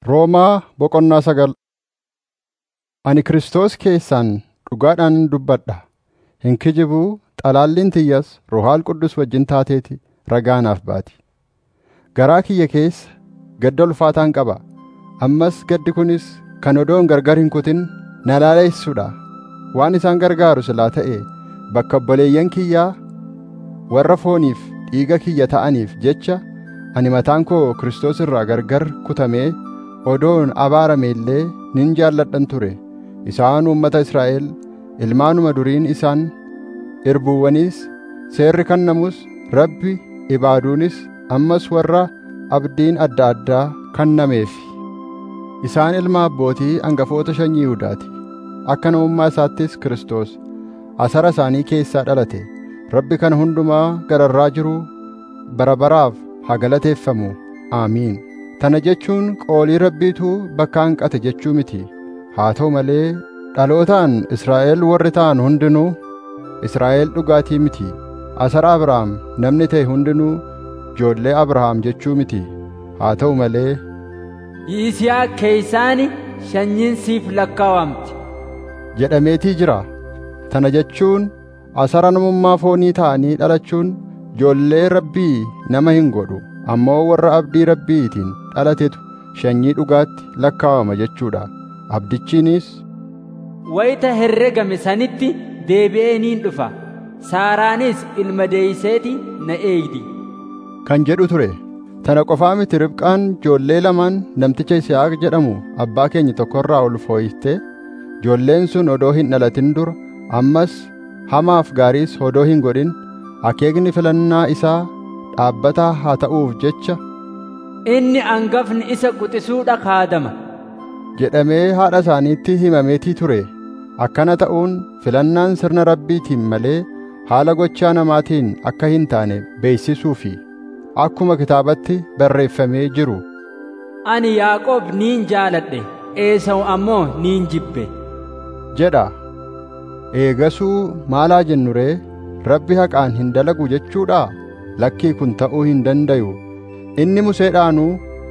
Roomaa boqonnaa 9. Ani Kiristoos keessaan dhugaadhaan dubbadha. Hin kijibuu, xalaalliin tiyyas Ruuhaal Qudus wajjin taateeti ragaa naaf baati. Garaa kiyya keessa gadda ulfaataan qaba. Ammas gaddi kunis kan odoon gargar hin kutin na laaleessuudha. Waan isaan gargaaru silaa ta'e bakka obboleeyyan kiyyaa warra fooniif dhiiga kiyya ta'aniif jecha ani mataan koo Kiristoos irraa gargar kutamee odoon abaarame illee nin jaalladhan ture. Isaan uummata Israa'el ilmaanuma duriin isaan irbuuwwanis seerri kennamus Rabbi ibaaduunis ammas warra abdiin adda addaa kennameef. Isaan ilma abbootii hangafoota sanyii Yihuudaati. Akka namummaa isaattis Kiristoos asara isaanii keessaa dhalate. Rabbi kana hundumaa gararraa jiru bara baraaf haa galateeffamu. Aamiin. Tana jechuun qoolii Rabbiitu bakka hanqate jechuu miti. Haa ta'u malee dhalootaan Israa'el warri ta'an hundinuu Israa'el dhugaatii miti. Asara Abrahaam namni ta'e hundinuu ijoollee Abrahaam jechuu miti. Haa ta'u malee Yisihaaq keessaani sanyiin siif lakkaawamti jedhameetii jira. Tana jechuun asara namummaa foonii ta'anii dhalachuun ijoollee Rabbii nama hin godhu. Ammoo warra abdii Rabbiitiin dhalatetu sanyii dhugaatti lakkaawama jechuudha. Abdichiinis wayita herregame sanitti deebi'ee niin dhufa. Saaraanis ilma deeyseeti na eegdi kan jedhu ture. Tana qofaa miti, Ribqaan ijoollee lamaan namticha Yisihaaq jedhamu abbaa keenya tokkorraa ol fooyiste. Ijoolleen sun odoo hin dhalatin dura ammas hamaaf gaariis odoo hin godhin akeekni filannaa isaa dhaabbataa haa ta'uuf jecha inni angafni isa quxisuudha kaadama jedhamee haadha isaaniitti himameetii ture. Akkana ta'uun filannaan sirna Rabbiitiin malee haala gochaa namaatiin akka hin taane beeksisuufi akkuma kitaabatti barreeffamee jiru, ani Yaaqoob niin jaaladhe, Eesawu ammoo niin jibbe jedha. Eegasuu maalaa jennu ree? Rabbi haqaan hin dalagu jechuudha? Lakkii kun ta'uu hin dandayu. Inni Museedhaanuu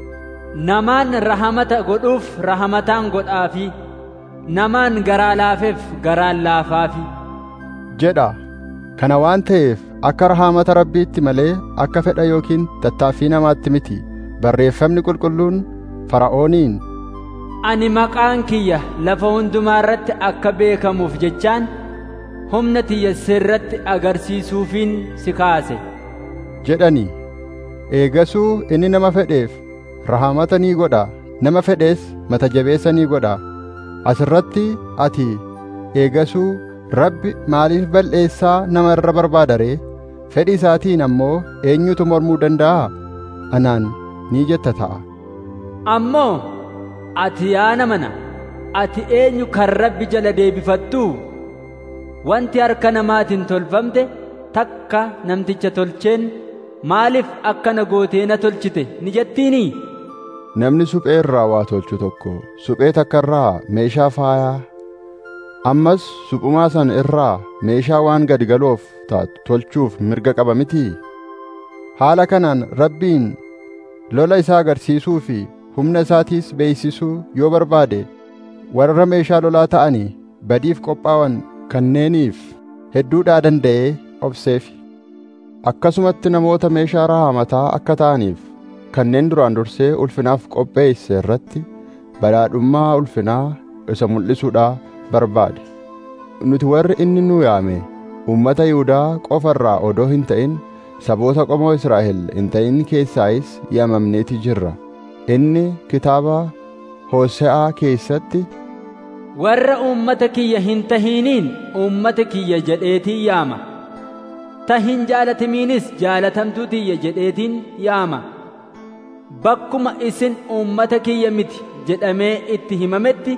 namaan rahamata godhuuf rahamataan godhaafi, namaan garaa laafeef garaan laafaafi jedha. Kana waan ta'eef akka rahamata Rabbiitti malee akka fedha yookiin tattaaffii namaatti miti. Barreeffamni qulqulluun Fara'ooniin, ani maqaan kiyya lafa hundumaa irratti akka beekamuuf jechaan humna tiyya sirratti agarsiisuufiin si kaase jedhani. Eegasuu inni nama fedheef rahamata ni godha, nama fedhees mata jabeessa ni godha. Asirratti ati eegasuu Rabbi maaliif bal'eessaa nama irra barbaada ree? Fedhi isaatiin ammoo eenyutu mormuu danda'a? Anaan ni jetta ta'a. Ammoo ati yaa namana, ati eenyu kan Rabbi jala deebifattu? Wanti harka namaatiin tolfamte takka namticha tolcheen maaliif akkana gootee na tolchite ni jettiinii? Namni suphee irraa waa tolchu tokko suphee takka irraa meeshaa faayaa, ammas suphumaa san irraa meeshaa waan gadi galoof taatu tolchuuf mirga qaba mitii? Haala kanaan Rabbiin lola isaa agarsiisuu fi humna isaatiis beeksisuu yoo barbaade warra meeshaa lolaa ta'anii badiif qophaa'an kanneeniif hedduudhaa danda'ee obseef. Akkasumatti namoota meeshaa rahamataa akka ta'aniif kanneen duraan dursee ulfinaaf qopheesse irratti badhaadhummaa ulfinaa isa mul'isuudhaa barbaade. Nuti warri inni nu yaame uummata Yihuudaa qofa irraa odoo hin ta'in saboota qomoo Israa'el hin ta'in keessaayis yaamamneeti jirra. Inni kitaaba Hoose'aa keessatti warra uummata kiyya hin tahiniin uummata kiyya jedheetii yaama, ta hin jaalatamiinis jaalatamtuu tiyya jedheetiin yaama. Bakkuma isin uummata kiyya miti jedhamee itti himametti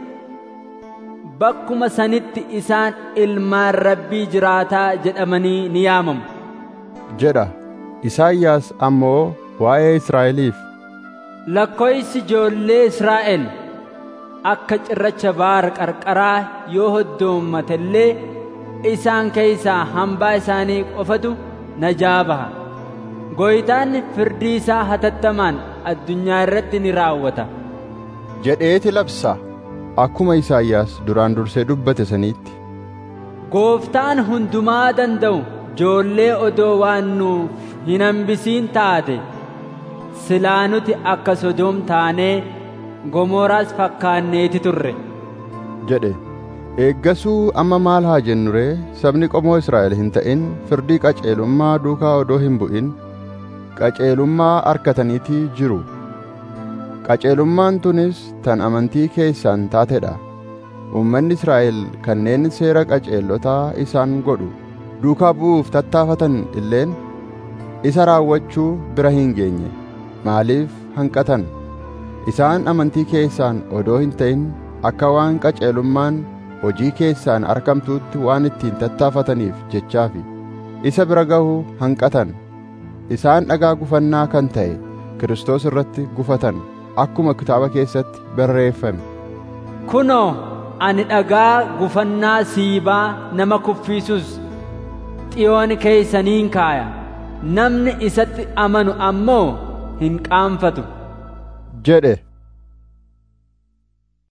bakkuma sanitti isaan ilmaan Rabbii jiraataa jedhamanii ni yaamamu jedha. Isaayyaas ammoo waa'ee Israa'eliif, lakkoofsi ijoollee Israa'el akka cirracha baara qarqaraa yoo hoddoommatellee isaan keessaa hambaa isaanii qofatu najaa baha. Gooytaan firdii isaa hatattamaan addunyaa irratti ni raawwata. jedheeti labsa akkuma Isaayyaas duraan dursee dubbate saniitti. Gooftaan hundumaa danda'u ijoollee odoo waan nuuf hin hambisiin taate silaa nuti akka Sodoom taanee Gomoraas fakkaanneeti turre jedhe. Eeggasuu amma maal haa jennu ree? Sabni qomoo Israa'el hin ta'in firdii qaceelummaa duukaa odoo hin bu'in qaceelummaa arkataniitii jiru. Qaceelummaan tunis tan amantii keessaan taatedha. Uummanni Israa'el kanneen seera qaceelotaa isaan godhu duukaa bu'uuf tattaafatan illeen isa raawwachuu bira hin geenye. Maaliif hanqatan? Isaan amantii keessaan odoo hin ta'in akka waan qaceelummaan hojii keessaan argamtuutti waan ittiin tattaafataniif jechaafi isa bira gahuu hanqatan. Isaan dhagaa gufannaa kan ta'e Kiristoos irratti gufatan akkuma kitaaba keessatti barreeffame. Kunoo ani dhagaa gufannaa siibaa nama kuffiisus Xiyoon keessaniin kaaya, namni isatti amanu ammoo hin qaanfatu jedhe.